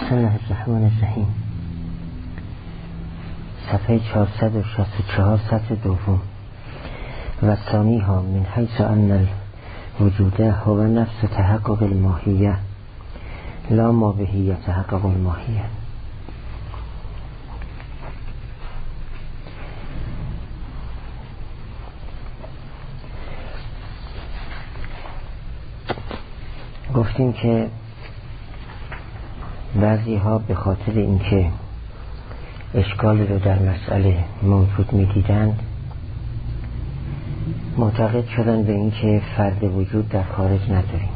بسم الله الرحمن الرحیم. صفحه 464 سطر دوم. و ثانی ها من حیث ان الوجود هو نفس تحقق الماهیه لا ما بهی یتحقق الماهیه. گفتیم که بعضی ها به خاطر اینکه اشکال رو در مسئله موجود می‌دیدند معتقد شدن به اینکه فرد وجود در خارج نداریم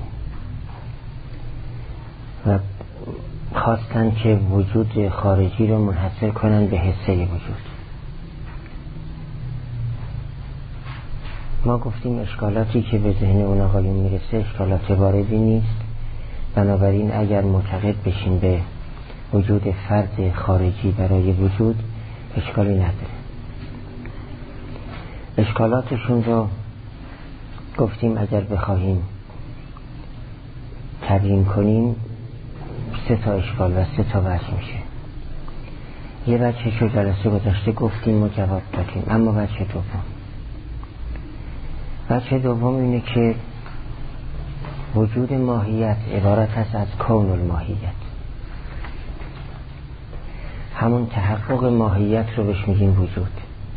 و خواستن که وجود خارجی رو منحصر کنن به حصه وجود. ما گفتیم اشکالاتی که به ذهن اون آقایون میرسه اشکالات واردی نیست، بنابراین اگر معتقد بشین به وجود فرد خارجی برای وجود اشکالی نداره. اشکالاتشون رو گفتیم اگر بخواهیم تبیین کنیم 3 تا اشکال و 3 تا وجه میشه. یه وجهش رو جلسه گذشته گفتیم و جواب دادیم، اما وجه دوم اینه که وجود ماهیت عبارت است از کون الماهیت، همون تحقق ماهیت رو بهش میگیم وجود.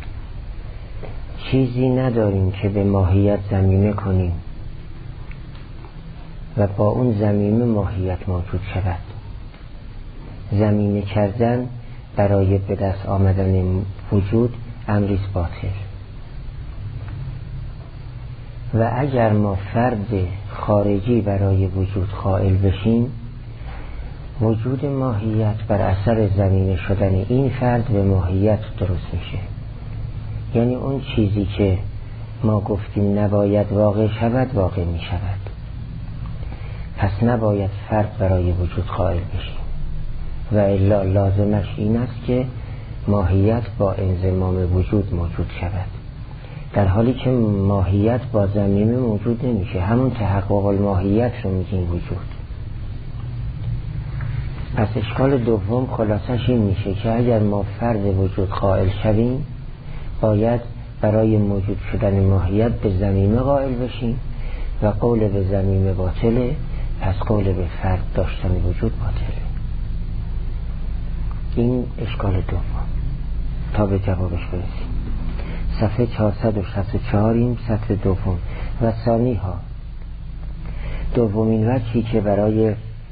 چیزی نداریم که به ماهیت ضمیمه کنیم و با اون ضمیمه ماهیت موجود شود. ضمیمه کردن برای به دست آمدن وجود امری باطل. و اگر ما فرد خارجی برای وجود قائل بشیم، وجود ماهیت بر اثر ضمیمه شدن این فرد به ماهیت درست میشه. یعنی اون چیزی که ما گفتیم نباید واقع شود واقع می شود. پس نباید فرد برای وجود قائل بشیم و الا لازمش این است که ماهیت با انضمام وجود موجود شود، در حالی که ماهیت با ضمیمه موجود نمیشه. همون تحقق الماهیت رو میگیم وجود. پس اشکال دوم خلاصش این میشه که اگر ما فرد وجود قائل شویم باید برای موجود شدن ماهیت به ضمیمه قائل بشیم و قول به ضمیمه باطله، پس قول به فرد داشتن وجود باطله. این اشکال دوم. تا به جوابش برسیم صفحه 464 این سطر دوم. و ثانی ها دومین وجهی که برای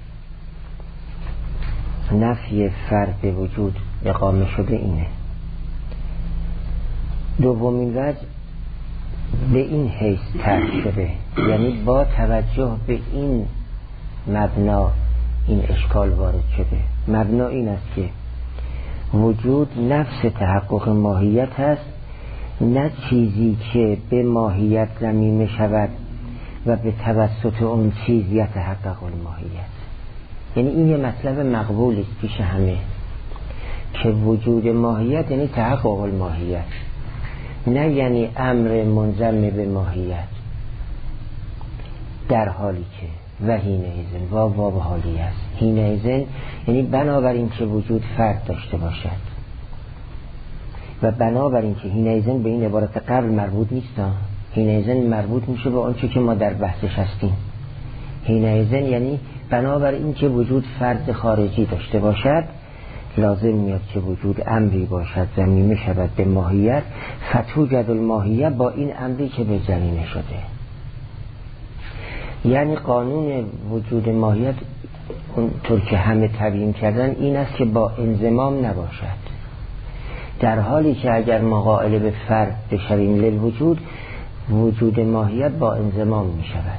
نفی فرد به وجود اقامه شده اینه. دومین وجه به این حیث طرح شده، یعنی با توجه به این مبنا این اشکال وارد شده. مبنا این است که وجود نفس تحقق ماهیت هست، نه چیزی که به ماهیت ضمیمه شود و به توسط اون چیز یتحقق الماهیت. یعنی این یه مطلب مقبولی است پیش همه که وجود ماهیت یعنی تحقق الماهیت، نه یعنی امر منضم به ماهیت، در حالی که و حینئذ و حالی است. حینئذ یعنی بنابراین که وجود فرد داشته باشد و بنابراین که حینئذ به این عبارت قبل مربوط نیست، حینئذ مربوط میشه به آنچه که ما در بحثش هستیم. حینئذ یعنی بنابراین که وجود فرد خارجی داشته باشد لازم میاد که وجود امری باشد ضمیمه شود به ماهیت، فتوجد الماهیه با این امری که به ضمیمه شده. یعنی قانون وجود ماهیت اونطور که همه تبیین کردن این است که با انضمام نباشد، در حالی که اگر ما قائل به فرد بشویم للوجود، وجود ماهیت با انضمام می شود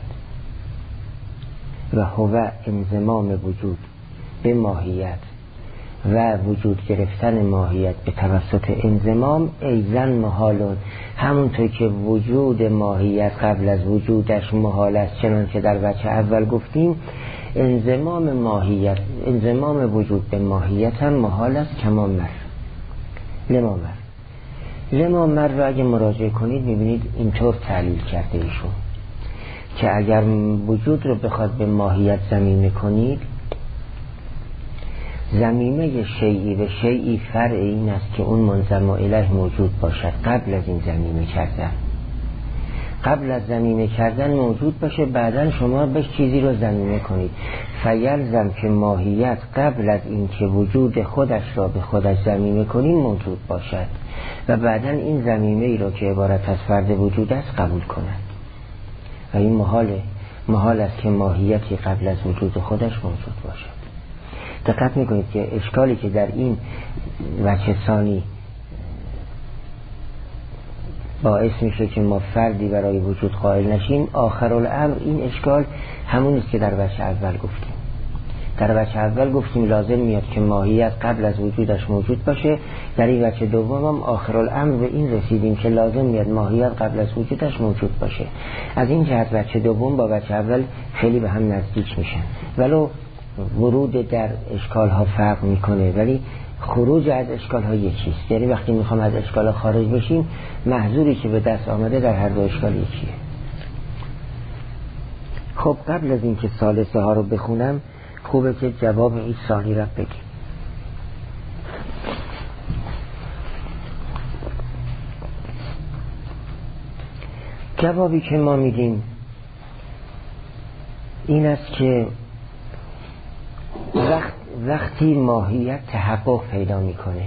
و هو انضمام وجود به ماهیت و وجود گرفتن ماهیت به توسط انضمام ایزن محالون. همونطور که وجود ماهیت قبل از وجودش محال است، چنان که در وجه اول گفتیم انضمام ماهیت، انضمام وجود به ماهیت هم محال است. کما مر لما مر رو اگه مراجعه کنید میبینید اینطور تعلیل کرده ایشون که اگر وجود رو بخواد به ماهیت ضمیمه کنید ضمیمه شیئی به شیئی فرع این است که اون منضم الیه موجود باشد قبل از این ضمیمه کردن. قبل از ضمیمه کردن موجود باشه، بعدن شما به چیزی رو ضمیمه کنید. فیلزم که ماهیت قبل از این که وجود خودش را به خودش ضمیمه کنیم موجود باشد و بعدن این ضمیمه ای را که عبارت از فرد وجود است قبول کند. و این محال است که ماهیتی قبل از وجود خودش موجود باشد. دقت میکنید که اشکالی که در این وجه ثانی باعث میشه که ما فردی برای وجود قائل نشیم، آخرالامر این اشکال همون است که در وجه اول گفتیم. در وجه اول گفتیم لازم میاد که ماهیت قبل از وجودش موجود باشه، در این وجه دوم هم آخرالامر به این رسیدیم که لازم میاد ماهیت قبل از وجودش موجود باشه. از این جهت وجه دوم با وجه اول خیلی به هم نزدیک میشن، ولو ورود در اشکال ها فرق میکنه ولی خروج از اشکال ها یکیست. یعنی وقتی میخوام از اشکال ها خارج بشیم محضوری که به دست آمده در هر دو اشکال یکیه. خب قبل از اینکه ثالثه ها رو بخونم خوبه که جواب این ثانی را بگیم. جوابی که ما میدیم این است که وقتی ماهیت تحقق پیدا میکنه،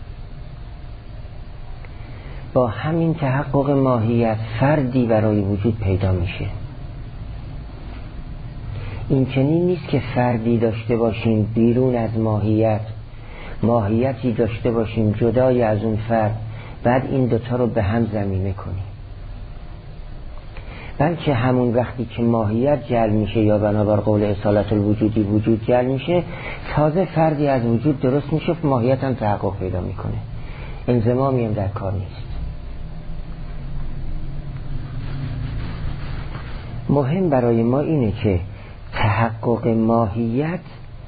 با همین تحقق ماهیت فردی برای وجود پیدا میشه. این چنین نیست که فردی داشته باشیم بیرون از ماهیتی داشته باشیم جدای از اون فرد، بعد این دوتا رو به هم ضمیمه کنیم. بلکه همون وقتی که ماهیت جلب میشه یا بنابر قول اصالت الوجودی وجود جلب میشه، تازه فردی از وجود درست میشه، ماهیت هم تحقق پیدا میکنه. انضمامی هم در کار نیست. مهم برای ما اینه که تحقق ماهیت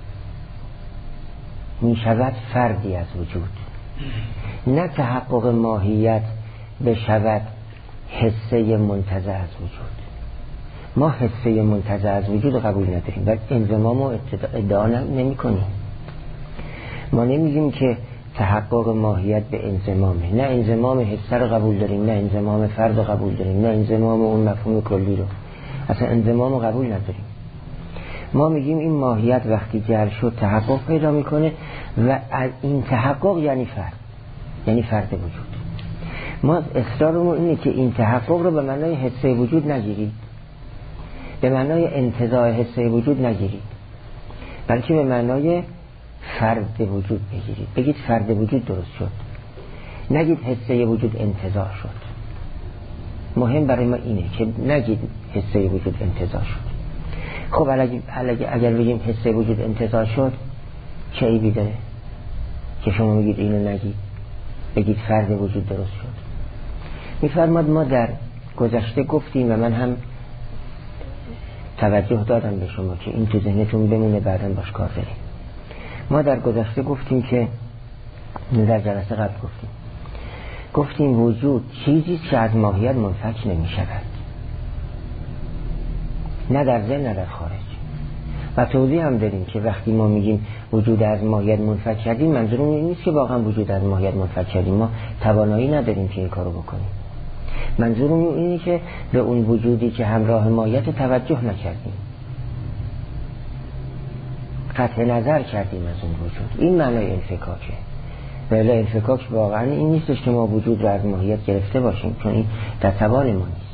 میشود فردی از وجود، نه تحقق ماهیت بشود حسه منتزع از وجود. ما حسه منتزع از وجود قبول نداریم و انضمام رو ادعا نمی کنیم. ما نمیگیم که تحقق ماهیت به انضمامه، نه انضمام حسه رو قبول داریم، نه انضمام فرد رو قبول داریم، نه انضمام اون مفهوم کلی رو، اصلا انضمام رو قبول نداریم. ما میگیم این ماهیت وقتی جعل شد تحقق پیدا میکنه و این تحقق یعنی فرد وجود. ما اصرارمون اینه که این تحقق رو به معنای حسه وجود نگیرید، به معنای انتزاع حسه وجود نگیرید، بلکه به معنای فرد وجود بگیرید. بگید فرد وجود درست شد، نگید حسه وجود انتزاع شد. مهم برای ما اینه که نگید حسه وجود انتزاع شد. خب اگر بگیم حسه وجود انتزاع شد چه عیبی داره که شما میگید اینو نگید، بگید فرد وجود درست شد؟ میفرماد ما در گذشته گفتیم و من هم توجه دادم به شما که این تو ذهنتون بمونه، بعداً باش کار داریم. ما در گذشته گفتیم که در جلسه قبل گفتیم وجود چیزی که از ماهیت منفک نمی شود، نه در ذهن نه در خارج. و توضیح هم داریم که وقتی ما میگیم وجود از ماهیت منفک کردیم، منظورمون این نیست که واقعا وجود از ماهیت منفک کردیم، ما توانایی نداریم که این کارو بکنیم. منظورمون اینه که به اون وجودی که همراه ماهیت توجه نکردیم، قطع نظر کردیم از اون وجود. این معنای انفکاکه. ولی انفکاک واقعا این نیستش که ما وجود رو از ماهیت گرفته باشیم، چون این در توان ما نیست.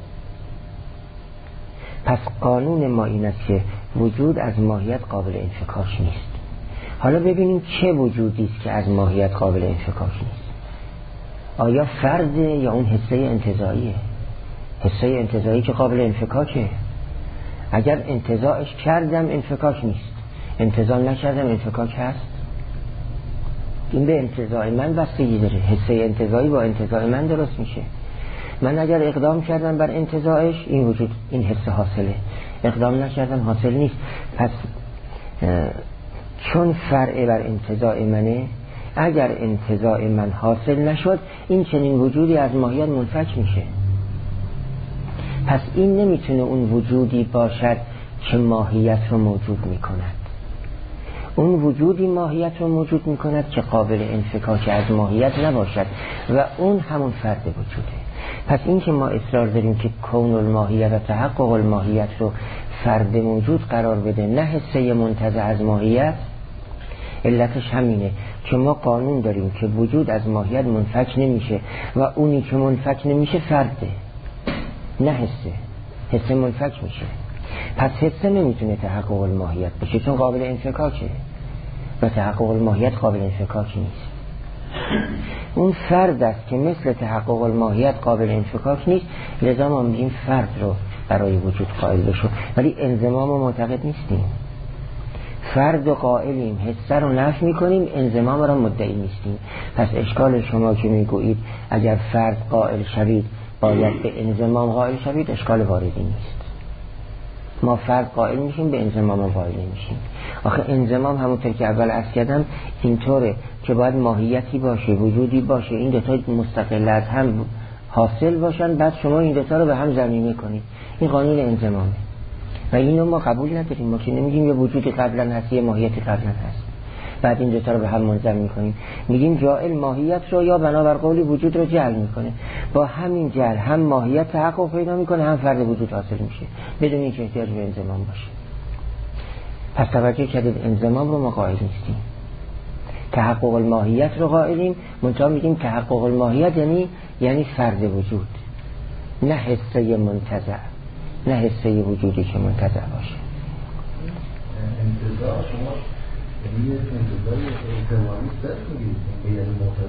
پس قانون ما این است که وجود از ماهیت قابل انفکاک نیست. حالا ببینیم چه وجودی است که از ماهیت قابل انفکاک نیست. آیا فرد یا اون حسه انتزاعیه؟ حسه انتزاعی که قابل انفکاکه. اگر انتزاعش کردم انفکاک نیست، انتزاع نکردم انفکاک هست. این به انتزاع من بستگی داره. حسه انتزاعی با انتزاع من درست میشه. من اگر اقدام کردم بر انتزاعش این وجود این حسه حاصله، اقدام نکردم حاصل نیست. پس چون فرع بر انتزاع منه، اگر انتزاع من حاصل نشد این چنین وجودی از ماهیت منفک میشه. پس این نمیتونه اون وجودی باشد که ماهیت رو موجود میکند. اون وجودی ماهیت رو موجود میکند که قابل انفکاک از ماهیت نباشد و اون همون فرد وجوده. پس این که ما اصرار داریم که کون الماهیت و تحقق الماهیت رو فرد موجود قرار بده نه حسه منتزع از ماهیت، علتش همینه که ما قانون داریم که وجود از ماهیت منفک نمیشه و اونی که منفک نمیشه فرده، نه حسه منفک میشه. پس حسه نمیتونه تحقق الماهیت بشه چون قابل انفکاکه و تحقق الماهیت قابل انفکاک نیست. اون فرد است که مثل تحقق الماهیت قابل انفکاک نیست، لذا ما میگیم فرد رو برای وجود قائل بشو، ولی انضمام رو معتقد نیستیم. فرد و قائلیم، حسه رو نفی میکنیم، انضمام رو مدعی نیستیم. پس اشکال شما که میگویید اگر فرد قائل شوید باید به انضمام قائل شوید، اشکال واردی نیست. ما فرد قائل میشیم، به انضمام قائل نمیشیم. آخه انضمام همونطور که اول عرض کردم اینطوره که باید ماهیتی باشه، وجودی باشه، این دوتا مستقل از هم حاصل باشن، بعد شما این دوتا رو به هم ضمیمه کنید. این قانون انضمامه و اینو ما قبول نداریم. ما که نمیگیم یه وجودی قبلا هست یه ماهیتی قبلا هست بعد این دوتا رو به هم منضم میکنیم. میگیم جاعل ماهیت رو یا بنابر قولی وجود رو جعل میکنه، با همین جعل هم ماهیت تحقق پیدا میکنه هم فرد وجود حاصل میشه بدون اینکه احتیاج به انضمام باشه. پس توجه کردید انضمام رو ما قائل نیستیم، تحقق الماهیت رو قائلیم. منتها میگیم تحقق الماهیت یعنی فرد وجود، نه حسه منتزع، نه حسه وجودی که منتزع باشه. انتزاع شما یعنی انتزاعی احتمالی صرف میگید یعنی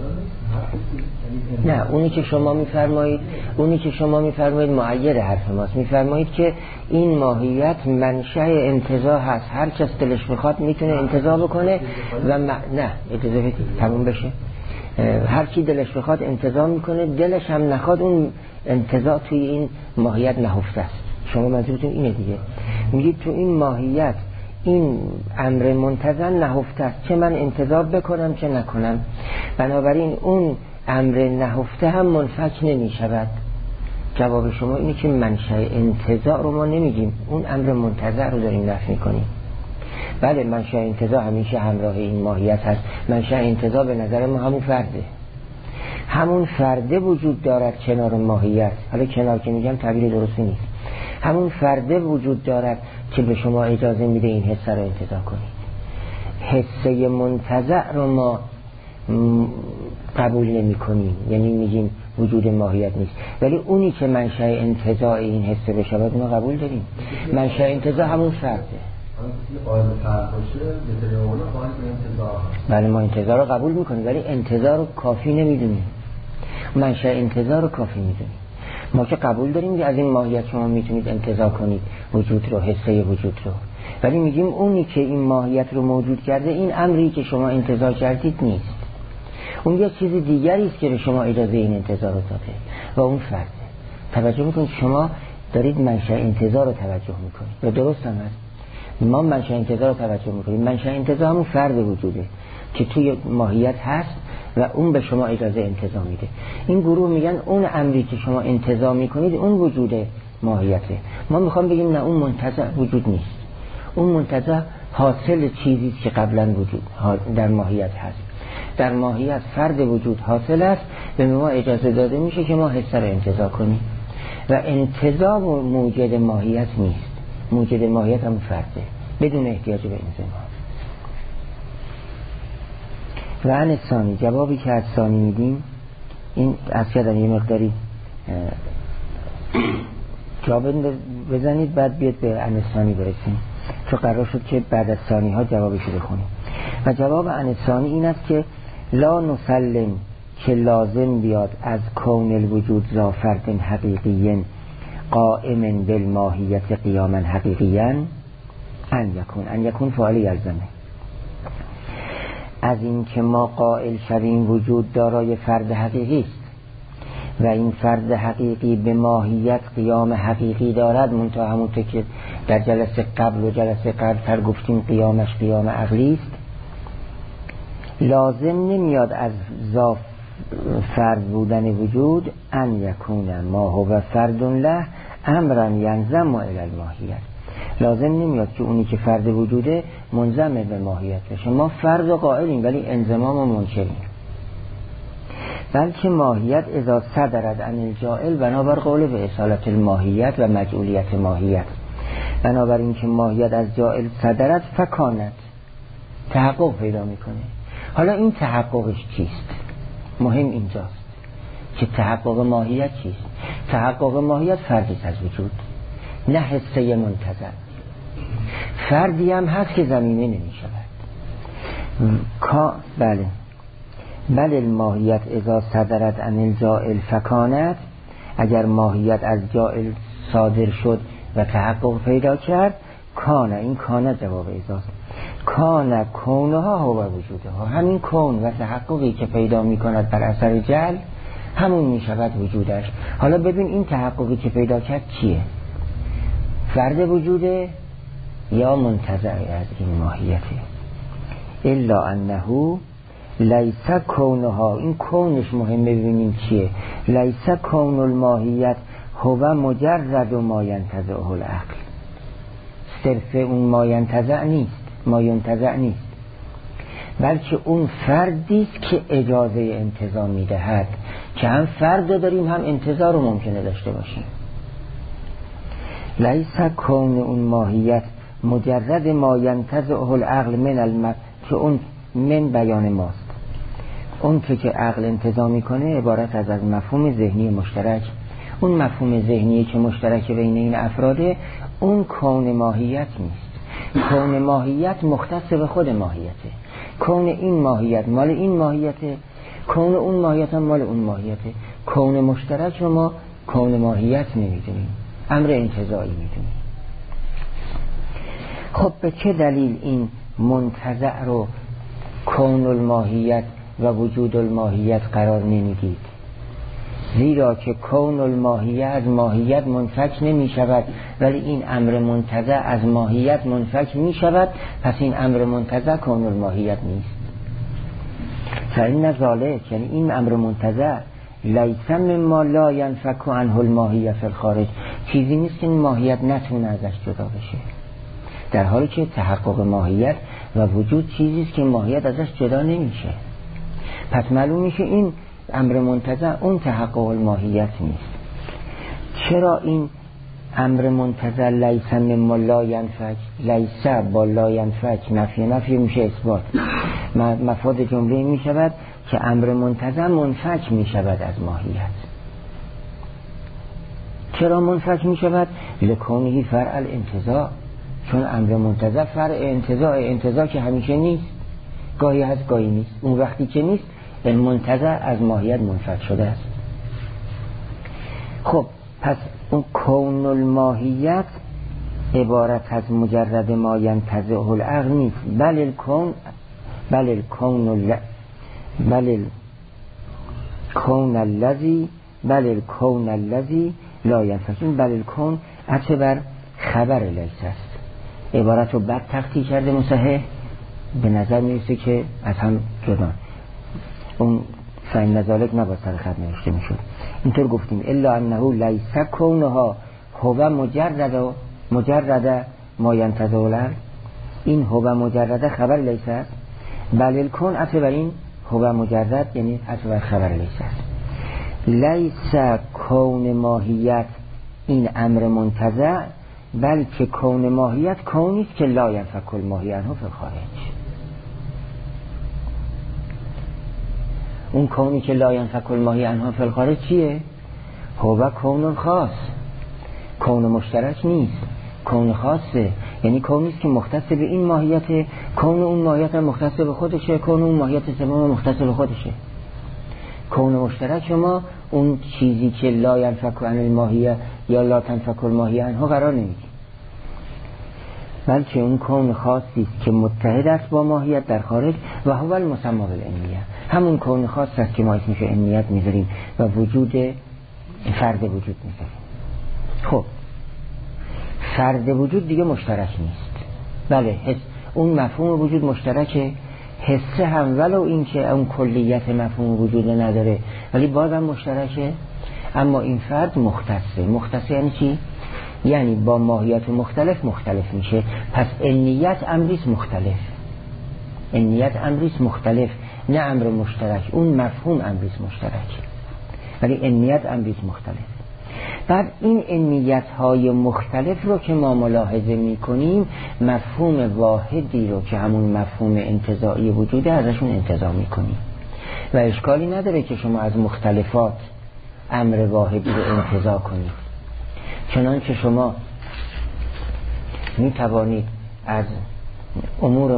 معتبر نه، اونی که شما میفرمایید معیر حرف ماست. میفرمایید که این ماهیت منشأ انتزاع هست، هر کس دلش میخواد میتونه انتزاع بکنه و نه اجازه تموم بشه، هر کی دلش بخواد انتزاع میکنه، دلش هم نخواد اون انتزاع توی این ماهیت نهفته است. شما منظورتون اینه دیگه، میگید تو این ماهیت این امر منتزع نهفته است، چه من انتزاع بکنم چه نکنم، بنابراین اون امر نهفته هم منفک نمی شود. جواب شما اینه که منشأ انتزاع رو ما نمیگیم، اون امر منتزع رو داریم نفی میکنیم. بله منشأ انتزاع همیشه همراه این ماهیت هست. منشأ انتزاع به نظر ما همون فرده، همون فرده وجود دارد کنار ماهیت. حالا کنار که میگم تعبیر درستی نیست، همون فرده وجود دارد که به شما اجازه میده این حسه رو انتزاع کنید. حسه منتزع رو ما قبول نمی کنیم، یعنی میگیم وجود ماهیت نیست، ولی اونی که منشأ انتزاع این حسه بشه ما قبول داریم. منشأ انتزاع همون فرده. بله ما انتزاع رو قبول میکنیم ولی انتزاع رو کافی نمیدونیم، منشأ انتزاع رو کافی میدونیم. ما که قبول داریم که از این ماهیت شما میتونید انتزاع کنید وجود رو، حسه وجود رو، ولی میگیم اونی که این ماهیت رو موجود کرده این امری که شما انتزاع کردید نیست، اون یه چیز دیگری است که به شما اجازه این انتزاع رو داده و اون فرده. توجه میکنید شما دارید منشأ انتزاع رو توجه میکنید و درست هم هست. ما منشأ انتزاع رو توجه میکنیم، منشأ انتزاع همون فرد وجوده که توی ماهیت هست و اون به شما اجازه انتزاع میده. این گروه میگن اون امری که شما انتزاع میکنید اون وجود ماهیته. ما میخوام بگیم نه اون منتزع وجود نیست، اون منتزع حاصل چیزی که قبلا وجود در ماهیت هست. در ماهیت فرد وجود حاصل است، به ما اجازه داده میشه که ما حسه رو انتزاع کنیم و انتزاع موجد ماهیت نیست، موجد ماهیت هم فرده بدون احتیاج به انضمام. و عن ثانی، جوابی که از ثانی میدیم این از کردن یه مقداری جواب بزنید بعد بیاد به عن ثانی برسیم، چون قرار شد که بعد از ثانی ها جوابشو بخونیم. و جواب عن ثانی این است که لا نسلم که لازم بیاد از کون الوجود ذا فرد حقیقی قائم بالماهیت قیاما حقیقیا ان یکون فعال یلزمه. از این که ما قائل شویم وجود دارای فرد حقیقی است و این فرد حقیقی به ماهیت قیام حقیقی دارد، منتها همونطور که در جلسه قبل و جلسه قبل گفتیم قیامش قیام عقلی است، لازم نمیاد از ذات فرد بودن وجود ان یکون ما هو فرد له امرا ینضم الی الماهیت، لازم نمیاد که اونی که فرد وجوده منضم به ماهیت بشه. ما فرد و قائلیم ولی انضمام و منکریم. بلکه ماهیت اذا صدرت عن الجاهل، بنابر قول به اصالت الماهیت و مجعولیت ماهیت، بنابراین که ماهیت از جاهل صدرت فکانت، تحقق پیدا میکنه. حالا این تحققش چیست؟ مهم اینجاست که تحقق ماهیت چیست. تحقق ماهیت فردی از وجود، نه حسه منتزع. فردی هم هست که زمینه نمی شود. بله الماهیت اذا صدرت عن الجاهل فکانت، اگر ماهیت از جاهل صادر شد و تحقق پیدا کرد، کانه، این کانه جواب اذاست، کانه کونها هو وجودها، همین کون و تحققی که پیدا می کند بر اثر جهل همون می شود وجودش. حالا ببین این تحققی که پیدا کرد چیه؟ فرد وجوده یا منتزع از این ماهیته؟ الا انه لیس کونها، این کونش مهمه. ببینیم چیه؟ لیس کون الماهیت هو مجرد ما ینتزعه العقل، صرف اون ما ینتزع نیست، ما ینتزع نیست، بلکه اون فردیست که اجازه انتزاع میدهد، که هم فرد داریم هم انتزاع رو ممکنه داشته باشیم. لیس کون اون ماهیت مجرد ما ینتزعه العقل من که اون من بیان ماست، اون که عقل انتزاع میکنه عبارت از مفهوم ذهنی مشترک. اون مفهوم ذهنی که مشترک بین این افراده، اون کون ماهیت نیست. کون ماهیت مختص به خود ماهیته. کون این ماهیت مال این ماهیته، کون اون ماهیت هم مال اون ماهیته. کون مشترک رو ما کون ماهیت نمیدونیم، امر انتزاعی میدونیم. خب به چه دلیل این منتزع رو کون الماهیت و وجود الماهیت قرار نمیدید؟ زیرا که کون الماهیت از ماهیت منفک نمی شود، ولی این امر منتزع از ماهیت منفک می شود. پس این امر منتزع کون الماهیت نیست. فإن ذلک، یعنی این امر منتزع، لیس مما لا ینفک عنه الماهیه فی الخارج، چیزی نیست که این ماهیت نتونه ازش جدا بشه، در حالی که تحقق ماهیت و وجود چیزیست که ماهیت ازش جدا نمیشه. پس معلوم میشه این امر منتزع اون تحقق الماهیت نیست. چرا این امر منتزع لیس مما لا ینفک، لیس با لا ینفک نفی میشه اثبات، مفاد جمله می شود که امر منتزع منفک می شود از ماهیت. چرا منفک می شود؟ لکونهی فرع الانتزاع، چون امر منتزع فرع انتزاع که همیشه نیست، گاهی هست گاهی نیست. اون وقتی که نیست این منتزع از ماهیت منفک شده است. خب پس اون کون الماهیت عبارت از مجرد ما ینتزعه العقل نیست، بل الکون الذی لا ینفک. این بل الکون عطف بر خبر لیس است. عبارت رو بد تختی کرده مصحح، به نظر میرسه که از هم جدا، اون فإن ذلک نباید سر خط نوشته میشد. اینطور گفتیم الا انه لیس کونها هو مجرد ما ینتزع العقل، این هو مجرد خبر لیس است. بل الکون عطف بر این هو مجرد، یعنی عطف بر خبر لیس است. لیس کون ماهیت این امر منتزع، بلکه کون ماهیت کونیست که لا ینفک الماهیه عنه فی الخارج. اون کونی که لا ینفک الماهیه عنه فی الخارج چیه؟ هو کون خاص، کون مشترک نیست، کون خاصه، یعنی کونیست که مختص به این ماهیته، کون اون ماهیت هم مختص به خودشه، کون اون ماهیت سوم مختص به خودشه. کون مشترک ما اون چیزی که لا ینفک عن الماهیه یا لا تنفک الماهیه عنه قرار نمیدیم، بلکه اون کون خاصی است که متحد است با ماهیت در خارج و هو المسمى بالعینیه. همون کون خاص است که ما اسمش عینیت میذاریم و وجود فرد وجود میذاریم. خب فرد وجود دیگه مشترک نیست. بله اون مفهوم وجود مشترکه، حسه هم ولو این که اون کلیت مفهوم وجود نداره ولی بازم مشترکه. اما این فرد مختصه. مختصه یعنی چی؟ یعنی با ماهیت مختلف میشه. پس انیت امریست مختلف، انیت امریست مختلف، نه امر مشترک. اون مفهوم امریست مشترک، ولی انیت امریست مختلف. بعد این انیت های مختلف رو که ما ملاحظه میکنیم، مفهوم واحدی رو که همون مفهوم انتزاعی وجوده ازشون انتزاع میکنیم و اشکالی نداره که شما از مختلفات امر واحدی رو انتزاع کنید. چنانچه شما میتوانید از امور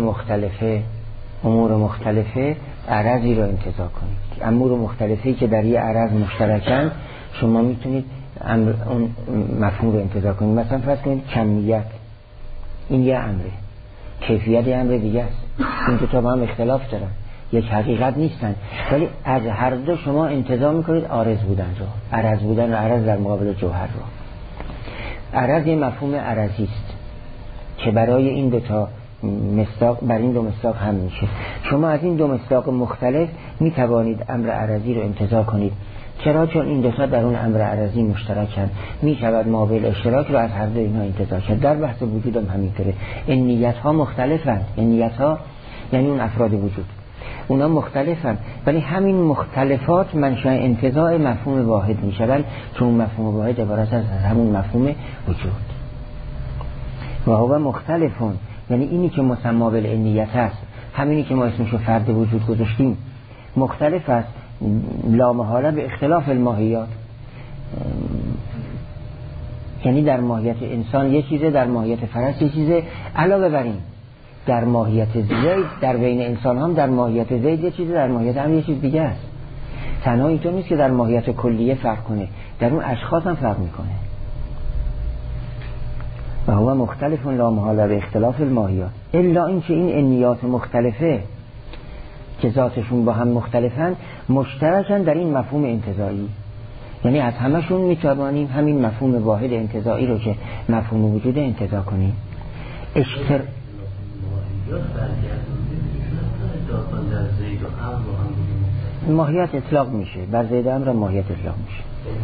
مختلفه عرضی رو انتزاع کنید. امور مختلفی که در یه عرض مشترکن شما میتونید اون مفهوم رو انتزاع کنید. مثلا فرض کنید کمیت، این یه امره، کیفیت یه امر دیگه است. این دو تا با هم اختلاف دارن، یک حقیقت نیستن، ولی از هر دو شما انتزاع میکنید عارض بودن رو، عرض بودن و عرض در مقابل جوهر رو. عرض یه مفهوم عرضی است که برای این دو تا مصداق، بر این دو مصداق هم میشه. شما از این دو مصداق مختلف میتوانید امر عرضی رو انتزاع کنید. چرا؟ چون این دو تا در اون امر عرضی مشترکن، میشود مابل اشتراک رو از هر دو اینها انتزاع کرد. در بحث وجود هم همینطوره. انیت ها مختلفن، انیت ها یعنی اون افراد وجود، اونا مختلفن، ولی همین مختلفات منشأ انتزاع مفهوم واحد میشوند، چون مفهوم واحد عبارت از همون مفهوم وجود. و هو مختلفون، یعنی اینی که مسمی بالانیت هست، همینی که ما اسمشو فرد وجود گذاشتیم، مختلف است لا محاله به اختلاف الماهیات. یعنی در ماهیت انسان یه چیزه، در ماهیت فرس یه چیزه. علاوه بر این در ماهیت زید، در بین انسان هم در ماهیت زید یه چیزه، در ماهیت هم یه چیز دیگه است. تنها اینطور نیست که در ماهیت کلیه فرق کنه، در اون اشخاص هم فرق میکنه. و هو مختلف لا محاله به اختلاف الماهیات، الا این که این انیات مختلفه که ذاتشون با هم مختلفن مشترکن در این مفهوم انتزاعی. یعنی از همشون میتوانیم همین مفهوم واحد انتزاعی رو که مفهوم وجود انتزاع کنیم. ماهیت اطلاق میشه، بر زید امر ماهیت اطلاق میشه.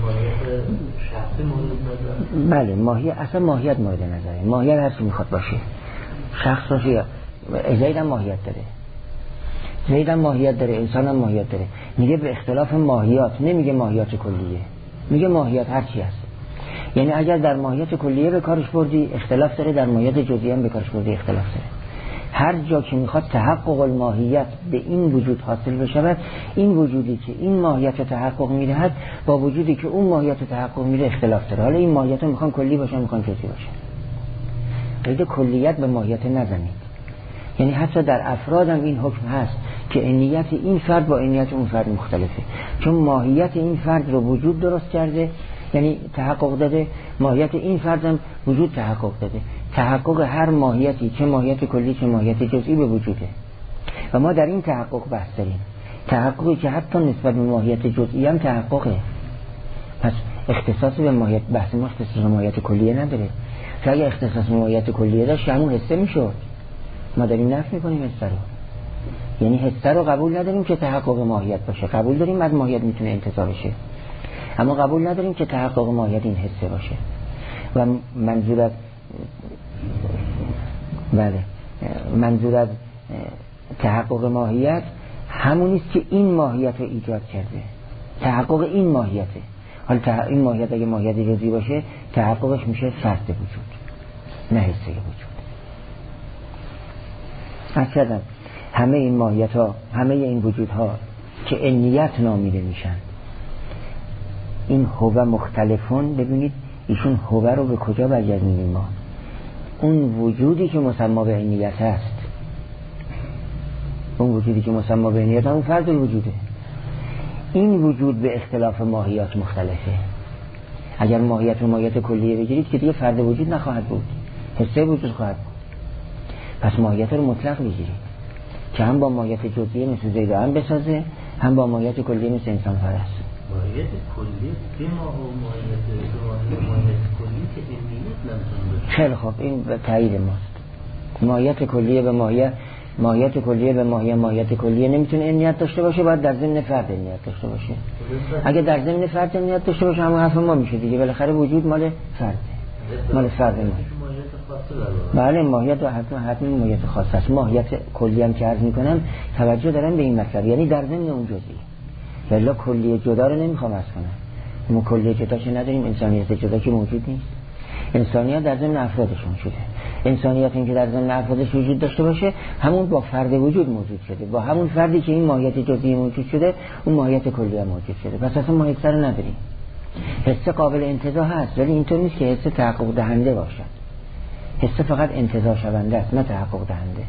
بله، ماهیت اصلا ماهیت مورد نظره. ماهیت هر چی میخواد باشه، شخص باشه. زید هم ماهیت داره، زید هم ماهیت داره، انسان هم ماهیت داره. میگه به اختلاف ماهیات، نمیگه ماهیات کلیه، میگه ماهیت هر چی هست. یعنی اگر در ماهیت کلیه به کارش بردی اختلاف داره، در ماهیت جزئی هم به کارش بردی اختلاف داره. هر جا که میخواد تحقق الماهیت به این وجود حاصل بشود، این وجودی که این ماهیت تحقق میدهد با وجودی که اون ماهیت تحقق میده اختلاف داره. حالا این ماهیت میخوان کلی باشن، میخوان جزئی باشن. قید کلیت به ماهیت نزنید. یعنی حتی در افراد هم این حکم هست که انیت این فرد با انیت اون فرد مختلفه، چون ماهیت این فرد رو وجود درست کرده، یعنی تحقق داده، ماهیت این فرد هم وجود تحقق داده. تحقق هر ماهیتی، چه ماهیت کلی چه ماهیت جزئی، به وجوده و ما در این تحقق بحث داریم. تحققی که حتی نسبت به ماهیت جزئی هم تحققه. پس اختصاصی به ماهیت، بحث ما اختصاص به ماهیت کلیه نداره. چون اگه اختصاص به ماهیت کلیه داشت همون حسه میشد. ما داریم نفی میکنیم حسه رو. یعنی حسه رو قبول نداریم که تحقق ماهیت باشه، قبول داریم از ماهیت میتونه انتزاع بشه، اما قبول نداریم که تحقق ماهیت این حسه باشه. و منظور از تحقق ماهیت همونیست که این ماهیت رو ایجاد کرده، تحقق این ماهیته. حالا این ماهیت اگه ماهیت جزئی باشه تحققش میشه فرد وجود، نه حسه وجود. اصلا همه این ماهیت ها، همه این وجود ها که انیت نامیده میشن، این هو مختلفون، ببینید ایشون هو رو به کجا برگردونیم ما؟ اون وجودی که مسمی به انیت هست، اون وجودی که مسمی به انیت اون فرد وجوده. این وجود به اختلاف ماهیات مختلفه. اگر ماهیت و ماهیت کلیه بگیرید که دیگه فرد وجود نخواهد بود، حسه وجود خواهد بود. پس ماهیت رو مطلق بگیرید که هم با ماهیت جزئی مثل زید هم بسازه، هم با ماهیت کلیه مثل انسان فرس. ماهیت کلیه به ماهیت کلیه که انیت نمیتونه باشه. خیلی خوب، این به تایید ماست. ماهیت کلیه به ماهیت کلیه به ماهیت کلیه نمیتونه انیت داشته باشه، باید در ضمن فرد انیت داشته باشه. اگه در ضمن فرد انیت داشته باشه همون حرف ما میشه دیگه، بالاخره وجود مال فرده. مال فرد ما. بله ماهیت حتما ماهیت خاص است. ماهیت کلی هم که عرض میکنم توجه دارم به این مطلب، یعنی در ضمن اون جزئی. ولی کلی جدا رو نمیخوام عرض کنم. ما کلی جدا که نداریم، انسانیت جدا که موجود نیست. انسانیت در ضمن افرادشون شده. انسانیت این که در ضمن افرادش وجود داشته باشه، همون با فرد وجود موجود شده. با همون فردی که این ماهیت جزئی موجود شده، اون ماهیت کلی هم موجود شده. پس اصلا ما یکسر نداریم. حس قابل انتزاع هست، ولی اینطور نیست که حس تحقق دهنده باشد. حس فقط انتزاع شونده است، نه تحقق دهنده.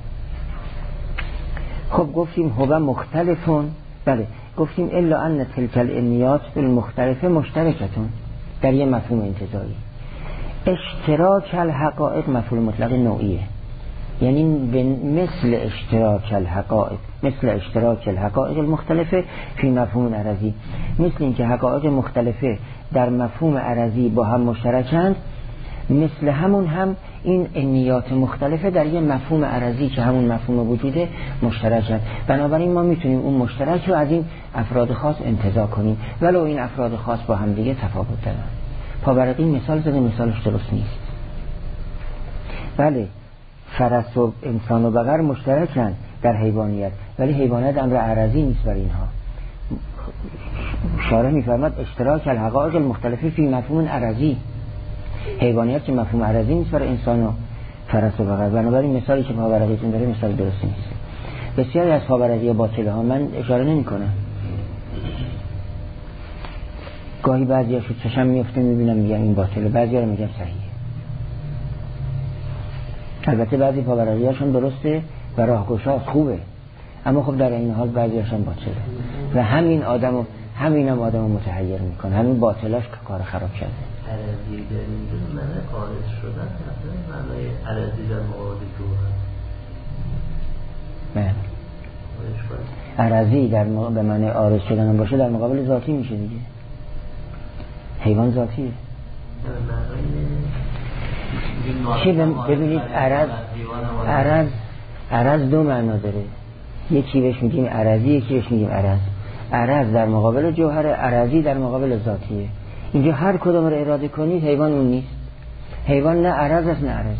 خب گفتیم هو مختلفون، بله گفتیم الا ان تلک الانیات بالمختلفه مشترکتون، در یه مفهوم انتزاعی. اشتراک الحقائق مفعول مطلق نوعیه، یعنی مثل اشتراک الحقائق المختلفه فی مفهوم عرضی، مثل اینکه حقایق مختلفه در مفهوم عرضی با هم مشترکند، مثل همون هم این انیات مختلفه در یه مفهوم عرضی که همون مفهوم وجوده مشترکند. بنابراین ما میتونیم اون مشترک رو از این افراد خاص انتزاع کنیم، ولو این افراد خاص با هم دیگه تفاوت دارن. پاورقی مثال زده، مثالش درست نیست. بله فرس و انسان و بقر مشترکن در حیوانیت، ولی حیوانیت امر عرضی نیست برای اینها. شارح میفرماد اشتراک الحقائق المختلفه فی مفهوم عرضی، حیوانیت که مفهوم عرضی نیست برای انسان و فرس و بقر. بنابراین مثالی که پاورقیتون داره مثال درستی نیست. بسیاری از پاورقی باطله ها من اشاره نمی کنم، گاهی بعضی هاشو چشم میفته میبینم میگم این باطله، بعضی ها رو میگم صحیحه. البته بعضی پاورقی هاشون درسته و راهگشا خوبه، اما خب در این حال بعضی هاشون باطله و همین آدمو متحیر میکنه، همین باطلاش که کار خراب کرده. عرضی در اینجا معنی عارض شدن، مثلا معنی عرضی در مقابل جوهر. عرضی در به معنی عارض شدن باشه در مقابل ذاتی میشه دیگه. حیوان ذاتیه. چی ببینید عرض دو معنا داره، یکی بهش میگیم عرضی، یکی بهش میگیم عرض. عرض در مقابل جوهر، عرضی در مقابل ذاتیه. اینجا هر کدوم رو اراده کنید حیوان اون نیست. حیوان نه عرض است نه عرض.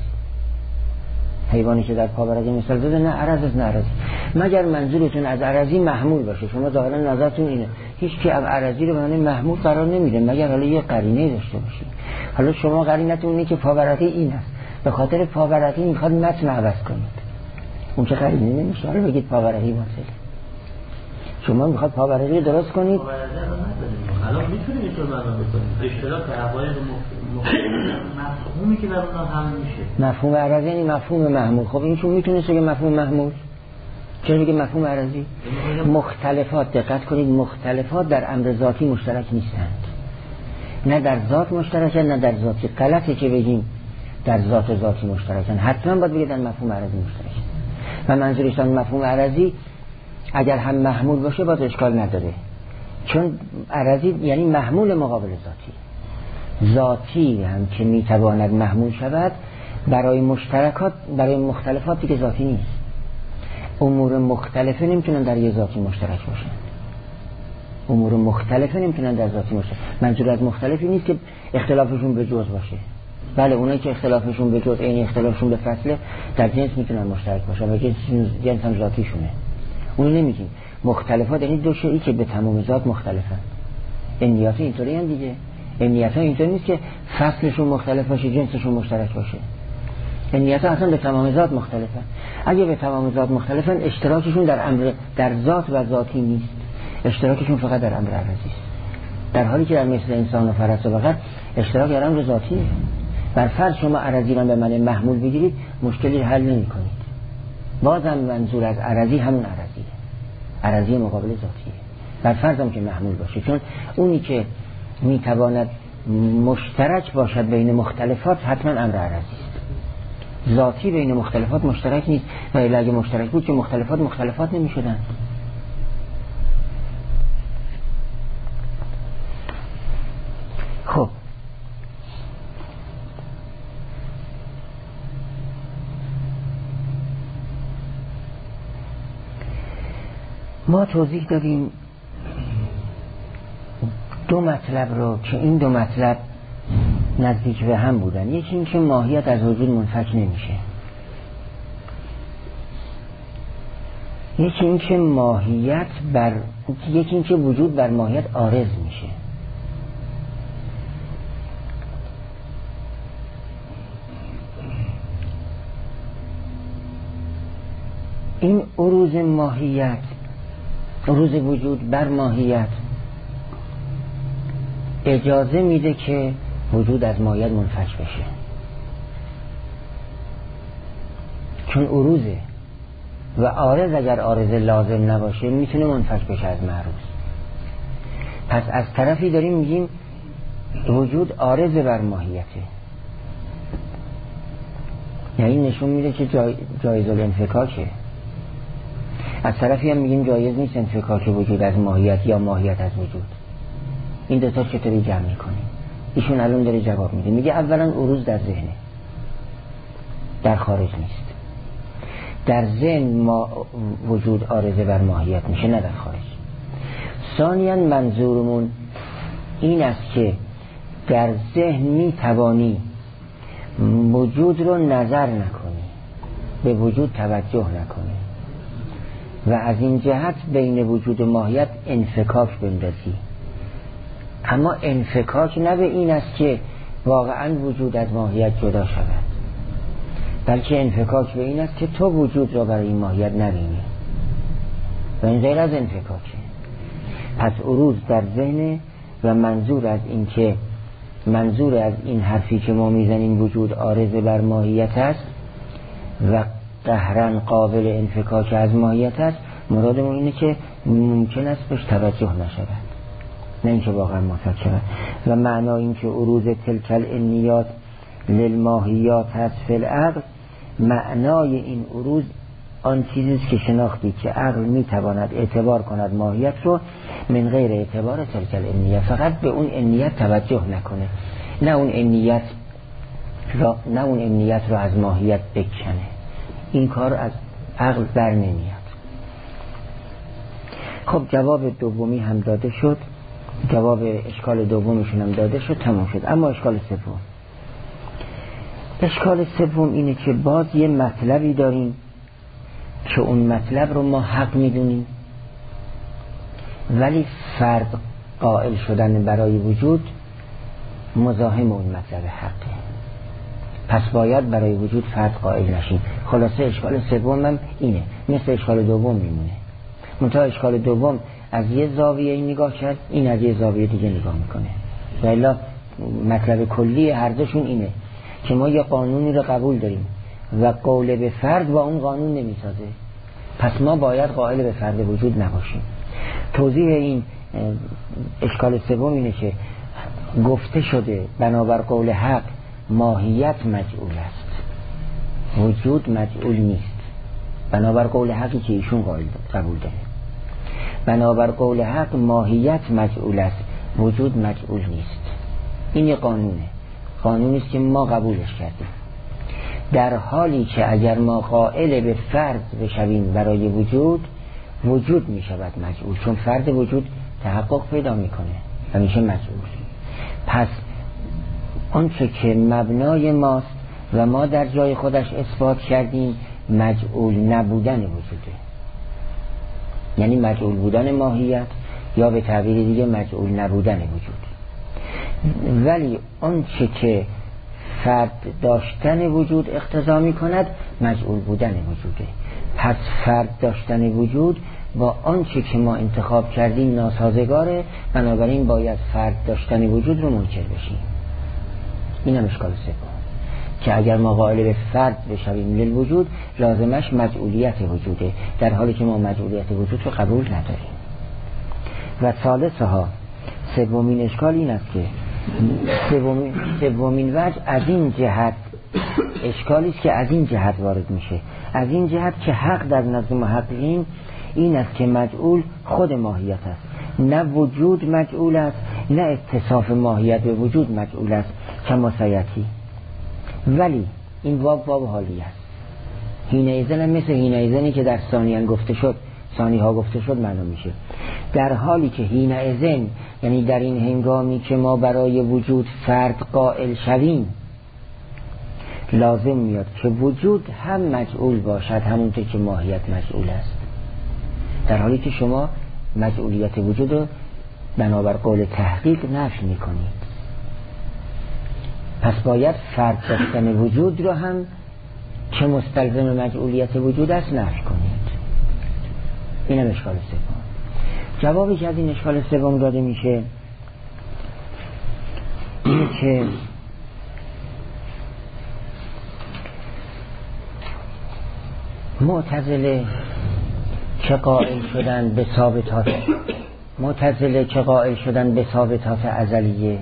حیوانی که در پاورقی مثال زده نه عرض است نه عرض، مگر منظورتون از عرضی محمول باشه. شما ظاهرا نظرتون اینه هیچ کی از عرضی رو به معنی محمول قرار نمیده مگر حالا یه قرینه داشته باشید. حالا شما قرینتون اینه که پاورقی این است، به خاطر پاورقی میخواد متن عوض کنید، اون چه قرینه نمیشه رو بگید پاورقی باطل. شما میخواد پاورقی درست کنید، الان میتونیم اینطور معنا بکنیم اشتراک حقایق مفهومی که در اونها هم میشه. مفهوم عرضی یعنی مفهوم محمول. خب این چون میتونه بگه مفهوم محمول، چرا میگه مفهوم عرضی؟ مختلفات، دقت کنید، مختلفات در امر ذاتی مشترک نیستند، نه در ذات مشترکن نه در ذاتی. غلطه که بگیم در ذات ذاتی مشترکن، حتما باید بگید در مفهوم عرضی مشترکن. و منظورش از مفهوم عرضی اگر هم محمول باشه باز اشکال نداره، چون عرضی یعنی محمول مقابل ذاتی. ذاتی هم که میتواند محمول شود برای مشترکات، برای مختلفاتی که ذاتی نیست. امور مختلفه نمیتونن در یه ذاتی مشترک باشن، امور مختلفه نمیتونن در ذاتی مشترک. منظور از مختلفی نیست که اختلافشون به جز باشه. بله اونایی که اختلافشون به جز این اختلافشون به فصله در جنس میتونن مشترک باشن و جنس هم ذاتیشونه. اون نمیگیم مختلفات یعنی دو شیئی که به تمام ذات مختلفن. انیات اینطوری هم دیگه، انیات ها اینطوری نیست که فصلشون مختلف باشه جنسشون مشترک باشه. انیات ها اصلا به تمام ذات مختلفن. اگه به تمام ذات مختلفن اشتراکشون در امر در ذات و ذاتی نیست، اشتراکشون فقط در امر عرضی است. در حالی که در مثل انسان و فرس و بقر اشتراک در امر ذاتیه. بر فرض شما عرضی رو به معنی محمول بگیرید مشکلی حل نمی‌کنید. بازم منظور از عرضی همون عرضیه، عرضی مقابل ذاتیه. بر فرض هم که محمول باشه، چون اونی که میتواند مشترک باشد بین مختلفات حتما امر عرضی است. ذاتی بین مختلفات مشترک نیست و اگه مشترک بود که مختلفات نمیشدن. خب ما توضیح دادیم دو مطلب رو که این دو مطلب نزدیک به هم بودن. یکی این که ماهیت از وجود منفک نمیشه، یکی این که وجود بر ماهیت عارض میشه. این عروض ماهیت، عروض وجود بر ماهیت اجازه میده که وجود از ماهیت منفک بشه، چون عروضه و عارض اگر عارض لازم نباشه میتونه منفک بشه از معروض. پس از طرفی داریم میگیم وجود عارض بر ماهیته، یعنی نشون میده که جایز الانفکاکه. از طرفی هم میگیم جایز نیست انفکاک وجود از ماهیت یا ماهیت از وجود. این دوتا چطوری جمع میکنیم؟ ایشون الان داره جواب میده، میگه اولا عروض در ذهنه، در خارج نیست. در ذهن ما وجود عارضه بر ماهیت میشه، نه در خارج. ثانیاً منظورمون این است که در ذهن میتوانی وجود رو نظر نکنی، به وجود توجه نکنی و از این جهت بین وجود و ماهیت انفکاک بندازی. اما انفکاک نه به این است که واقعا وجود از ماهیت جدا شود، بلکه انفکاک به این است که تو وجود را برای این ماهیت نبینی و این غیر از انفکاکه. پس عروض در ذهن و منظور از این حرفی که ما میزنیم وجود عارض بر ماهیت است و قهرن قابل انفکاک از ماهیت است، مرادمون اینه که ممکن است بهش توجه نشود، نه اینکه واقعا منفک شود. و معنا این که عروض تلکل انیات للماهیات هست فی العقل، معنای این عروض آن چیزیست که شناختی که عقل میتواند اعتبار کند ماهیت رو من غیر اعتبار تلکل انیات، فقط به اون انیت توجه نکنه، نه اون انیت رو از ماهیت بکنه. این کار از عقل بر نمیاد. خب جواب دومی هم داده شد، جواب اشکال دومشون هم داده شد، تمام شد. اما اشکال سوم اینه که باز یه مطلبی داریم که اون مطلب رو ما حق میدونیم، ولی فرد قائل شدن برای وجود مزاحم اون مطلب حقه، پس باید برای وجود فرد قائل نشیم. خلاصه اشکال سوم هم اینه، مثل اشکال دوم میمونه، منتها اشکال دوم از یه زاویه نگاه کرد، این از یه زاویه دیگه نگاه میکنه. و الا مطلب کلی هر دوشون اینه که ما یه قانونی رو قبول داریم و قول به فرد با اون قانون نمیسازه، پس ما باید قائل به فرد وجود نباشیم. توضیح این اشکال سوم اینه که گفته شده بنابر قول حق ماهیت مجعول است، وجود مجعول نیست، بنابر قول حقی که ایشون قبول داره. بنابر قول حق ماهیت مجعول است، وجود مجعول نیست. این یه قانونی است که ما قبولش کردیم، در حالی که اگر ما قائل به فرد بشویم برای وجود می شود مجعول، چون فرد وجود تحقق پیدا میکنه و میشه مجعول. پس آنچه که مبنای ماست و ما در جای خودش اثبات کردیم مجعول نبودن وجوده، یعنی مجعول بودن ماهیت، یا به تعبیر دیگه مجعول نبودن وجود. ولی آنچه که فرد داشتن وجود اقتضا می کند مجعول بودن وجوده. پس فرد داشتن وجود با آنچه که ما انتخاب کردیم ناسازگاره، بنابراین باید فرد داشتن وجود رو منکر بشیم. این هم اشکال سوم، که اگر ما قائل به فرد بشویم للوجود لازمش مجعولیت وجوده، در حالی که ما مجعولیت وجود رو قبول نداریم. و ثالثها، سومین اشکال این است که سومین وجه از این جهت اشکالی است که از این جهت وارد میشه، از این جهت که حق در نزد محققین این است که مجعول خود ماهیت است، نه وجود مجعول است، نه اتصاف ماهیت به وجود مجعول است کما سیاتی. ولی این باب حالی است. حینئذن هم مثل حینئذنی که در ثانی ها گفته شد معلوم میشه. در حالی که حینئذ، یعنی در این هنگامی که ما برای وجود فرد قائل شویم، لازم میاد که وجود هم مجعول باشد همونطور که ماهیت مجعول است، در حالی که شما مجعولیت وجود رو بنابر قول تحقیق نفی میکنید. پس باید فرد داشتن وجود رو هم که مستلزم مجعولیت وجود است نفی کنید. اینم اشکال سوم. جوابی که از این اشکال سوم داده میشه اینه که معتزله که قائل شدن به ثابتات ازلیه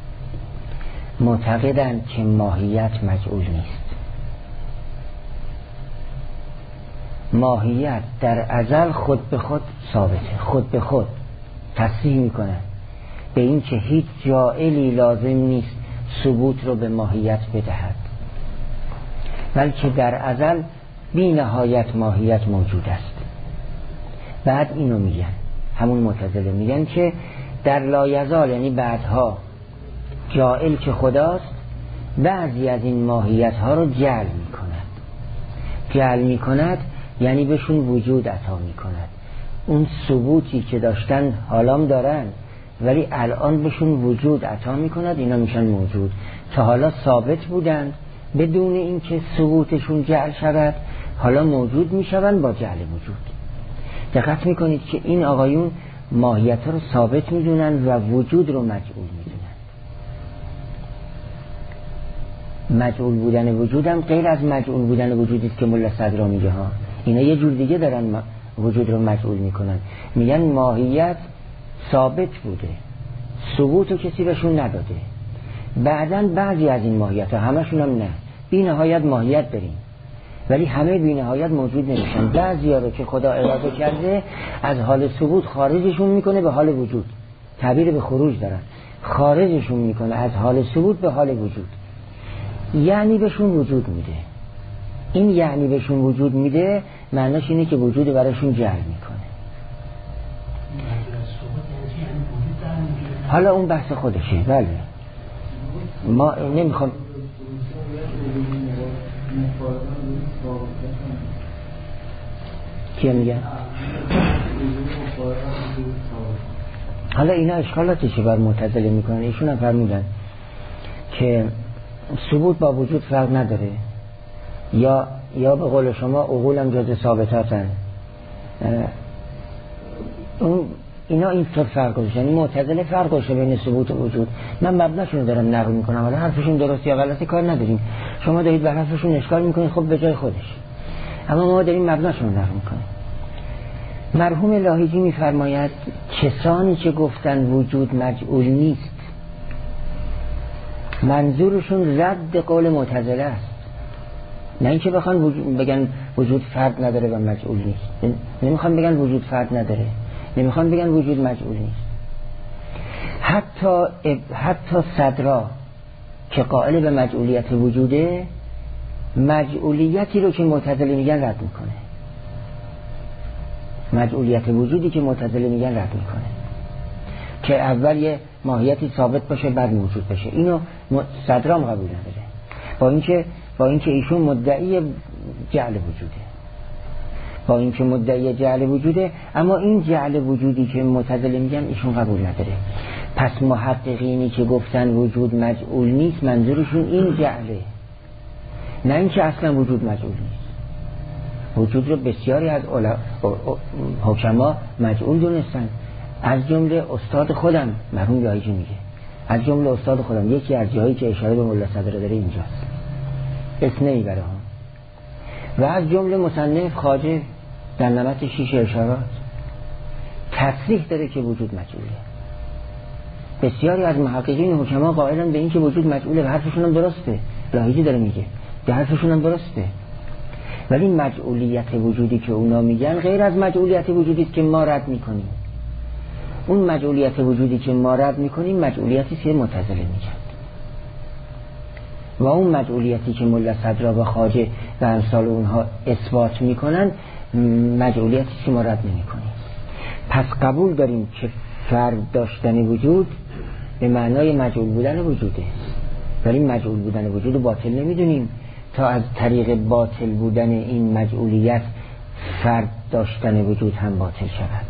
معتقدند که ماهیت مجعول نیست. ماهیت در ازل خود به خود ثابته، خود به خود تصریح میکنه به این که هیچ جاعلی لازم نیست ثبوت رو به ماهیت بدهد، بلکه در ازل بی نهایت ماهیت موجود است. بعد اینو میگن، همون معتزله میگن که در لایزال، یعنی بعدها، جاعل که خداست بعضی از این ماهیت ها رو جعل میکند یعنی بهشون وجود عطا میکند. اون ثبوتی که داشتن حالام دارن ولی الان بهشون وجود عطا میکند، اینا میشن موجود. تا حالا ثابت بودن بدون اینکه ثبوتشون جعل شود، حالا موجود میشون با جعل وجود. دقت میکنید که این آقایون ماهیت ها رو ثابت میدونن و وجود رو مجعول میدونن. مجعول بودن وجود هم غیر از مجعول بودن وجودی است که ملا صدرا میگه ها. اینا یه جور دیگه دارن وجود رو مجعول میکنن، میگن ماهیت ثابت بوده، ثبوت رو کسی بهشون نداده، بعدن بعضی از این ماهیت ها، همشون هم نه، بی نهایت ماهیت داریم ولی همه بی نهایت موجود نمیشن. بعضی ها رو که خدا اراده کرده از حال ثبوت خارجشون میکنه به حال وجود، تعبیر به خروج دارن، خارجشون میکنه از حال ثبوت به حال وجود، یعنی بهشون وجود میده. این یعنی بهشون وجود میده معناش اینه که وجود براشون جعل میکنه. حالا اون بحث خودشه، بله ما نمیخوام کیه میگن. حالا اینا اشکالاتشه بر معتزله میکنن. ایشون هم فرمودن که ثبوت با وجود فرق نداره، یا به قول شما عقولم جز ثابتاتن. اینا اینطور فرق گذاشتن، یعنی معتزله فرق گذاشته بین ثبوت و وجود. من مبناشون دارم نقل میکنم، ولی حرفشون درست یا غلطی کار نداریم. شما دارید بر حرفشون اشکال میکنید، خب به جای خودش، اما ما داریم مبناشون نقل میکنیم. مرحوم لاهیجی میفرماید کسانی که گفتن وجود مجعول نیست منظورشون رد قول معتزله است، نه اینکه بخوان بگن وجود فرد نداره و مجعول نیست. نمیخوان بگن وجود فرد نداره، نمیخوان بگن وجود مجعول نیست. حتی صدرا که قائل به مجعولیت وجوده، مجعولیتی رو که معتزله میگن رد میکنه. مجعولیت وجودی که معتزله میگن رد میکنه که اول یه ماهیتی ثابت باشه بعد موجود بشه. اینو صدرام قبول نداره، با اینکه ایشون مدعی جعل وجوده، اما این جعل وجودی که معتزله میگن ایشون قبول نداره. پس محققینی که گفتن وجود مجعول نیست منظورشون این جعله، نه اینکه اصلا وجود مجعول نیست. وجود رو بسیاری از حکما مجعول دونستن، از جمله استاد خودم مرحوم لاهیجی میگه، از جمله استاد خودم. یکی از جاهایی که اشاره به ملا صدرا داره اینجاست، اثنی برای هم، و از جمله مصنف خواجه در نمط 6 اشارات تصریح داره که وجود مجعوله. بسیاری از محققین حکما قائلن به این که وجود مجعوله و حرفشون هم درسته. لاهیجی داره میگه که حرفشون هم درسته، ولی مجعولیت وجودی که اونا میگن غیر از مجعولیت وجودی است که ما رد میکنیم. اون مجعولیت وجودی که ما رد میکنیم مجعولیتی که معتزله میگن، و اون مجعولیتی که ملا صدرا و خواجه و امثال اونها اثبات میکنن مجعولیتی که ما رد نمیکنیم. پس قبول داریم که فرد داشتن وجود به معنای مجعول بودن وجوده، ولی مجعول بودن وجود باطل نمیدونیم تا از طریق باطل بودن این مجعولیت فرد داشتن وجود هم باطل شود.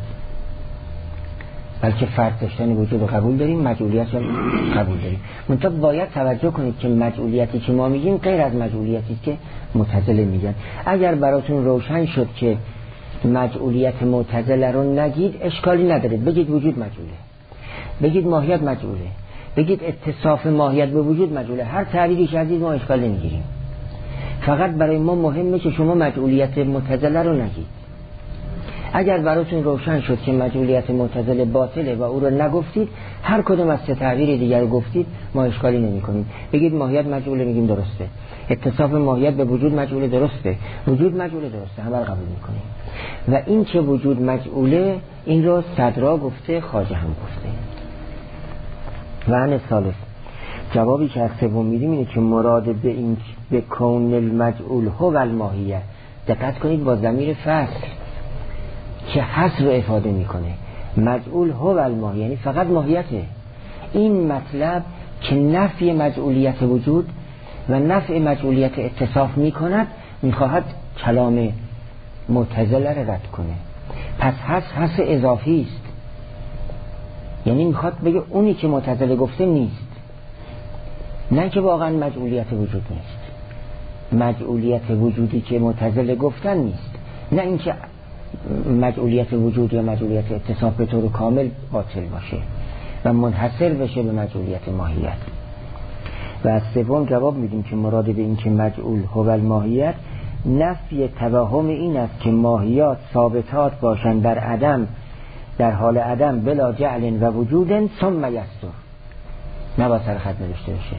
بلکه فرد داشتن وجود رو قبول داریم، مجعولیت رو قبول داریم. منتها باید توجه کنید که مجعولیتی که ما میگیم غیر از مجعولیتی که معتزله میگن. اگر براتون روشن شد که مجعولیت معتزله رو نگید اشکالی نداره، بگید وجود مجعوله، بگید ماهیت مجعوله، بگید اتصاف ماهیت به وجود مجعوله، هر تعبیریش عزیز ما اشکال نمیگیریم. فقط برای ما مهمه که شما مجعولیت معتزله رو نگید. اگر براتون روشن شد که مجعولیت معتزله باطله و او رو نگفتید، هر کدوم از سه تعبیر دیگر رو گفتید، ما اشکالی نمی‌کنیم. بگید ماهیت مجعوله، میگیم درسته. اتصاف ماهیت به وجود مجعوله، درسته. وجود مجعوله، درسته. همه رو قبول می‌کنیم. و این که وجود مجعوله، این رو صدرا گفته، خواجه هم گفته. و عن ثالث، جوابی که از سوم میدیم اینه که مراد به این به کون المجعول هو الماهیه. دقت کنید با ضمیر فصل که حصر رو افاده میکنه. مجعول هو الماهیه یعنی فقط ماهیته. این مطلب که نفی مجعولیت وجود و نفی مجعولیت اتصاف میکند، میخواهد کلام معتزله رو رد کنه. پس حس اضافی است، یعنی میخواد بگه اونی که معتزله گفته نیست، نه که واقعا مجعولیت وجود نیست. مجعولیت وجودی که معتزله گفتن نیست، نه اینکه مجعولیت وجود یا مجعولیت اتصاف به طور کامل باطل باشه و منحصر بشه به مجعولیت ماهیت. و از سوم جواب میدیم که مراد به این که مجعول هو الماهیت نفی توهم این است که ماهیات ثابتات باشند در عدم، در حال عدم بلا جعل و وجود ثم یستر، نباید سر خط نوشته بشه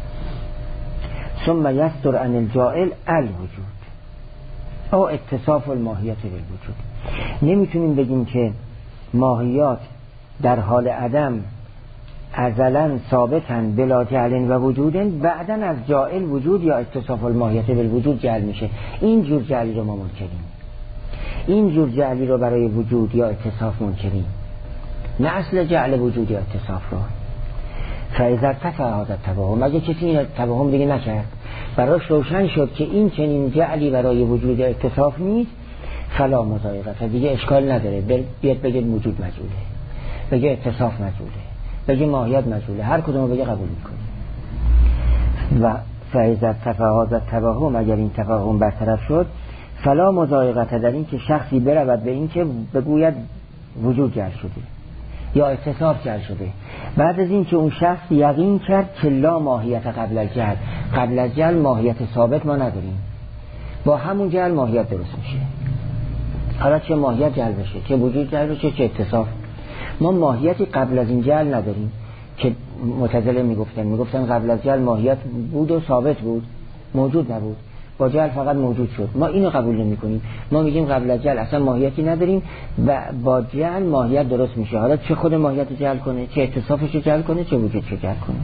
ثم یستر عن الجائل الوجود او اتصاف الماهیت بالوجود. نمیتونیم بگیم که ماهیات در حال عدم ازلا ثابتن بلا جعل و وجودن، بعدن از جائل وجود یا اتصاف الماهیت بالوجود جعل میشه. این جور جعلی رو ما منکریم، این جور جعلی رو برای وجود یا اتصاف منکریم، نه اصل جعل وجود یا اتصاف رو. فاذا ارتفع هذا التوهم، اگه کسی این توهم دیگه نکرد، براش روشن شد که این چنین جعلی برای وجود یا اتصاف نیست، فلا مضایقه، دیگه اشکال نداره. بیاد بگه وجود مجعوله، بگه اتصاف مجعوله، بگه ماهیت مجعوله، هر کدوم بگه قبول میکنیم. و فاذا ارتفع هذا التوهم، اگر این توهم برطرف شد، فلا مضایقه، در این که شخصی برود به این که بگوید وجود جعل شده یا اتصاف جعل شده، بعد از این که اون شخص یقین کرد که لا ماهیت قبل الجعل، قبل از جعل ماهیت ثابت ما نداریم، با همون جعل ماهیت درست میشه. حالا چه ماهیت جعل بشه، چه وجود جعل بشه، چه اتصاف، ما ماهیتی قبل از این جعل نداریم که معتزله میگفتن قبل از جعل ماهیت بود و ثابت بود، موجود نبود، با جعل فقط موجود شد. ما اینو قبول نمی کنیم، ما میگیم قبل از جعل اصلا ماهیتی نداریم و با جعل ماهیت درست میشه. حالا چه خود ماهیت جعل کنه، چه اتصافش جعل کنه، چه وجودش جعل کنه.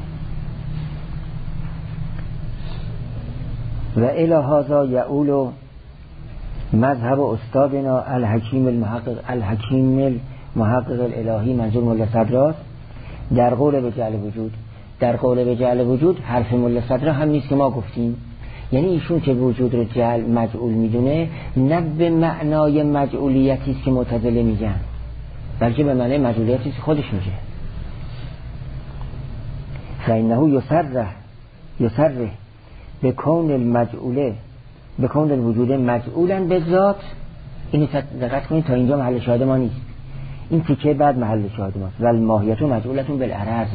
و الی هذا یعول مذهب استادنا الحکیم المحقق الالهی منظور ملا صدرا در قول به جعل وجود. در قول به جعل وجود حرف ملا صدرا هم نیست که ما گفتیم، یعنی ایشون که وجود رو جعل مجعول میدونه، نه به معنای مجعولیتی است که معتزله میگن، بلکه به معنای مجعولیتی است که خودش میگه. فإنه یصرح بکون المجعوله بکون الوجود مجعولا به ذات. اینو دقت کنید، تا اینجا محل شاهد ما نیست، این تیکه بعد محل شاهد ماست. و ماهیت مجعولتون بالعرض،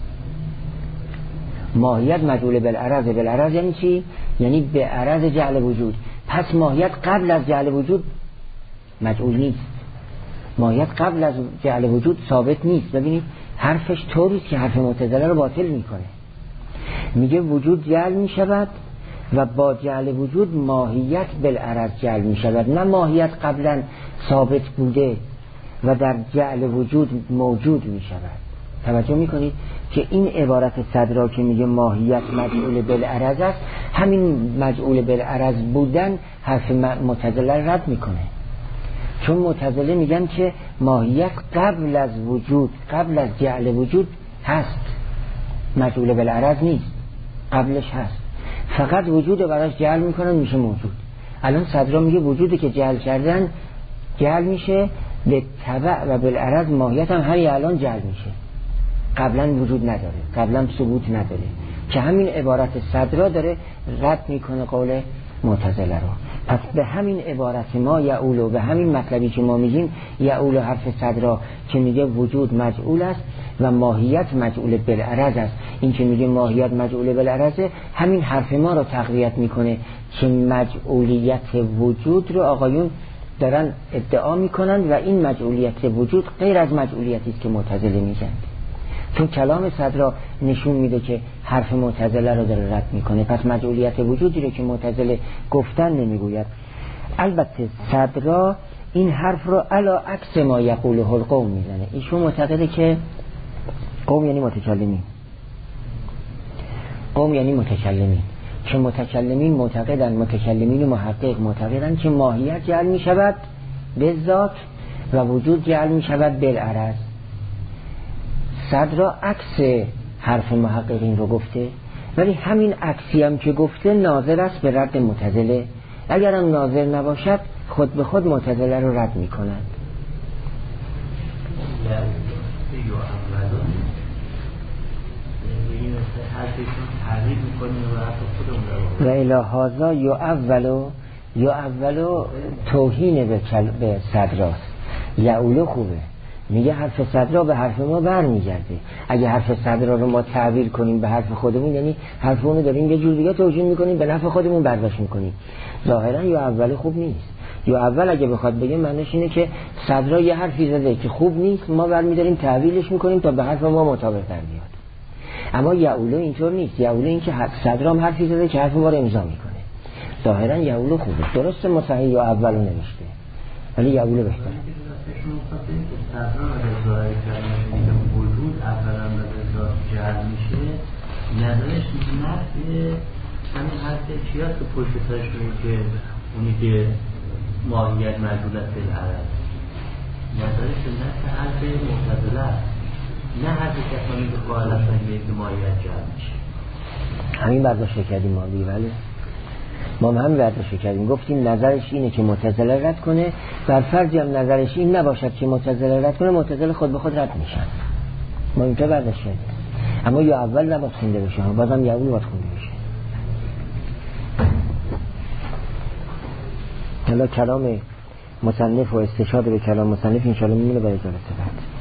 ماهیت مجعول بالعرض. بالعرض یعنی چی؟ یعنی به عرض جعل وجود. پس ماهیت قبل از جعل وجود مجعول نیست، ماهیت قبل از جعل وجود ثابت نیست. ببینید حرفش طوریست که حرف معتزله رو باطل میکنه. میگه وجود جعل میشود و با جعل وجود ماهیت بالعرض جعل میشود، نه ماهیت قبلا ثابت بوده و در جعل وجود موجود میشود. توجه میکنید که این عبارت صدرا که میگه ماهیت مجعول بالعرض است، همین مجعول بالعرض بودن حرف معتزله رد میکنه. چون معتزله میگن که ماهیت قبل از وجود، قبل از جعل وجود هست، مجعول بالعرض نیست، قبلش هست، فقط وجود رو براش جعل میکنن میشه موجود. الان صدرا میگه وجودی که جعل کردن جعل میشه به تبع و بالعرض، ماهیت هم همین الان جعل میشه، قبلا وجود نداره، قبلا ثبوت نداره، که همین عبارت صدرا داره رد میکنه قول معتزله رو. پس به همین عبارت ما یعولو، به همین مطلبی که ما میگیم یعولو حرف صدرا که میگه وجود مجعول است و ماهیت مجعول بالعرض است، این که میگه ماهیت مجعول بالعرض همین حرف ما رو تقویت میکنه که مجعولیت وجود رو آقایون دارن ادعا میکنن و این مجعولیت وجود غیر از مجعولیتی است که معتزله میگن. چون کلام صدرا نشون میده که حرف معتزله رو داره رد میکنه، پس مجعولیت وجودی رو که معتزله گفتن نمیگوید. البته صدرا این حرف رو علا عکس ما یقوله القوم میزنه. ایشون معتقده که قوم یعنی متکلمین، قوم یعنی متکلمین، که متکلمین معتقدن، متکلمین و محقق معتقدن که ماهیت جعل میشود به ذات و وجود جعل میشود بالعرض. صدرا عکس حرف محققین رو گفته، ولی همین عکسی هم که گفته ناظر است به رد معتزله. اگر هم ناظر نباشد خود به خود معتزله رو رد میکنند. و الهازا یعولو توهین به صدراست. یعولو خوبه، میگه حرف صدرا به حرف ما برمیگرده. اگه حرف صدرا رو ما تعبیر کنیم به حرف خودمون، یعنی حرف اونو داریم یه جور دیگه توجیه میکنیم، به نفع خودمون برداشت میکنیم. ظاهرا یا اول خوب نیست. یا اول اگه بخواد بگه معنیش اینه که صدرا یه حرفی زده که خوب نیست، ما برمیداریم تعبیرش میکنیم تا به حرف ما مطابق در بیاد. اما یعولو اینطور نیست. یعولو این که صدرا هم حرفی زده که حرف ما رو امضا میکنه. ظاهرا یعولو خوبه، درسته مصحح یا اولو نوشته، ولی یعولو بهتره. صدرا و ظاهر کردن وجود اولا به ذات جعل میشه، نظرش نفی همین حرف چیاست که پشت سرش میگه که اونی که ماهیت مجعولت بالعرض، نظرش نفی حرف معتزله است، نه حرف کسانی که قائل هستن که ماهیت جعل میشه. همین برداشت کردیم ما دیگه. بله ما هم برداشت کردیم، گفتیم نظرش اینه که معتزله رد کنه، بر فرضی هم نظرش این نباشد که معتزله رد کنه، معتزله خود به خود رد میشن. ما اینجا برداشت کردیم. اما یا اول نباید خونده بشه، بازم یا اول باید خونده بشه. حالا کلام مصنف و استشهاد به کلام مصنف انشاءالله میمونه برای جلسه بعد.